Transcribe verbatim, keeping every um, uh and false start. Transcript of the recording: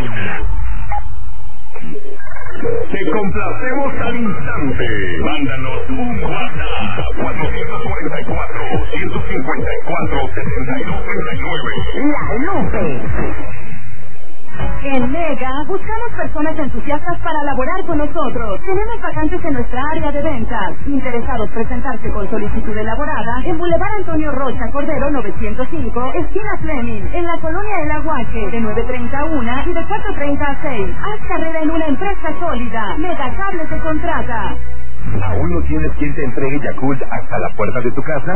Te complacemos al instante. Mándanos un WhatsApp cuatro cuatro cuatro, uno cinco cuatro, siete dos tres nueve. La Lupe. En Mega buscamos personas entusiastas para laborar con nosotros. Tenemos vacantes en nuestra área de ventas. Interesados presentarse con solicitud elaborada en Boulevard Antonio Rocha Cordero novecientos cinco, esquina Fleming, en la colonia El Aguaje, de nueve treinta a una y de cuatro treinta a seis. Haz carrera en una empresa sólida. Mega Cable te contrata. ¿Aún no tienes quien te entregue Yakult hasta la puerta de tu casa?